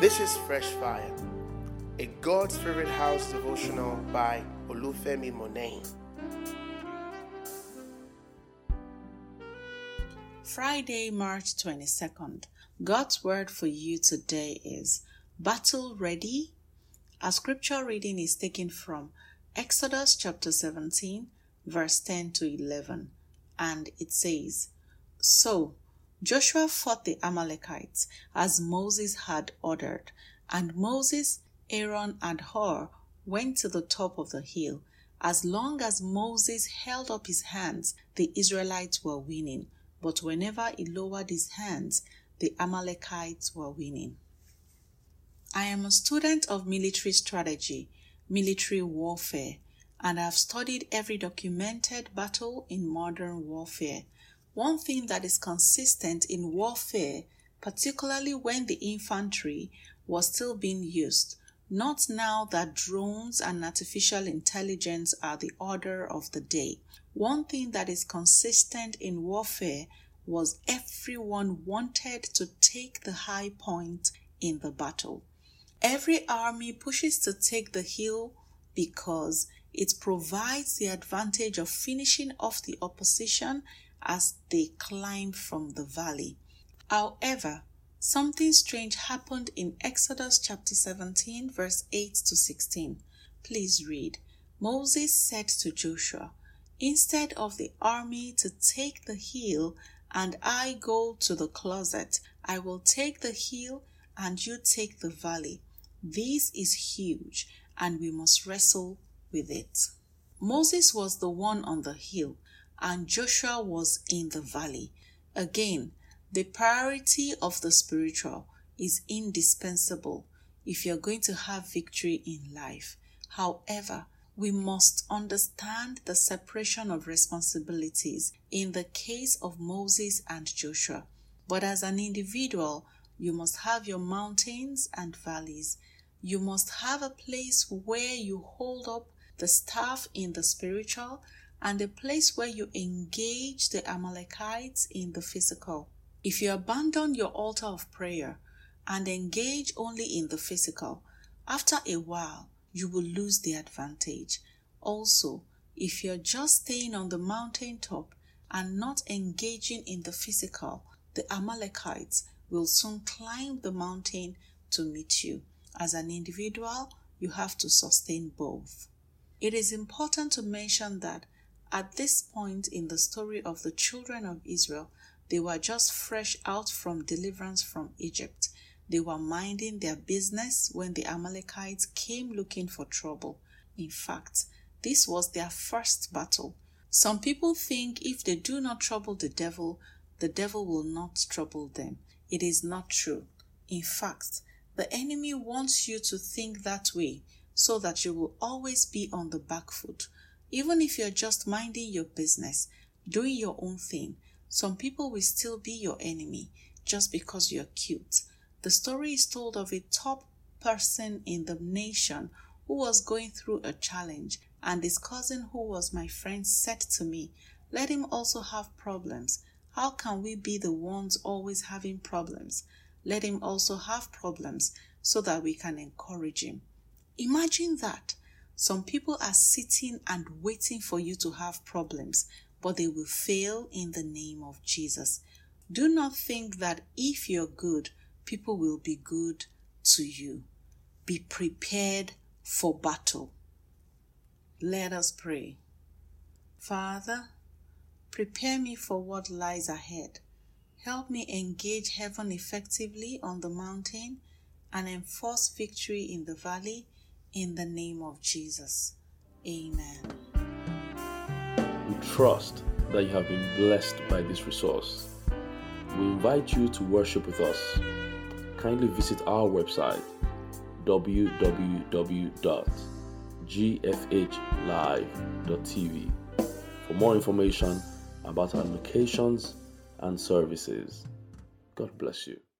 This is Fresh Fire, a God's Favorite House devotional by Olufemi Monet. Friday, March 22nd. God's word for you today is Battle Ready. Our scripture reading is taken from Exodus chapter 17, verse 10 to 11, and it says, So Joshua fought the Amalekites as Moses had ordered, and Moses, Aaron, and Hur went to the top of the hill. As long as Moses held up his hands, the Israelites were winning, but whenever he lowered his hands, the Amalekites were winning. I am a student of military strategy, military warfare, and I have studied every documented battle in modern warfare. One thing that is consistent in warfare, particularly when the infantry was still being used, not now that drones and artificial intelligence are the order of the day. One thing that is consistent in warfare was everyone wanted to take the high point in the battle. Every army pushes to take the hill because it provides the advantage of finishing off the opposition as they climb from the valley. However, something strange happened in Exodus chapter 17, verse 8 to 16. Please read. Moses said to Joshua, Instead of the army to take the hill and I go to the closet, I will take the hill and you take the valley. This is huge and we must wrestle with it. Moses was the one on the hill and Joshua was in the valley. Again, the priority of the spiritual is indispensable if you're going to have victory in life. However, we must understand the separation of responsibilities in the case of Moses and Joshua. But as an individual, you must have your mountains and valleys. You must have a place where you hold up the staff in the spiritual and a place where you engage the Amalekites in the physical. If you abandon your altar of prayer and engage only in the physical, after a while, you will lose the advantage. Also, if you're just staying on the mountaintop and not engaging in the physical, the Amalekites will soon climb the mountain to meet you. As an individual, you have to sustain both. It is important to mention that at this point in the story of the children of Israel, they were just fresh out from deliverance from Egypt. They were minding their business when the Amalekites came looking for trouble. In fact, this was their first battle. Some people think if they do not trouble the devil will not trouble them. It is not true. In fact, the enemy wants you to think that way so that you will always be on the back foot. Even if you're just minding your business, doing your own thing, some people will still be your enemy just because you're cute. The story is told of a top person in the nation who was going through a challenge, and his cousin who was my friend said to me, let him also have problems. How can we be the ones always having problems? Let him also have problems so that we can encourage him. Imagine that. Some people are sitting and waiting for you to have problems, but they will fail in the name of Jesus. Do not think that if you're good, people will be good to you. Be prepared for battle. Let us pray. Father, prepare me for what lies ahead. Help me engage heaven effectively on the mountain and enforce victory in the valley in the name of Jesus. Amen. We trust that you have been blessed by this resource. We invite you to worship with us. Kindly visit our website www.gfhlive.tv for more information about our locations and services. God bless you.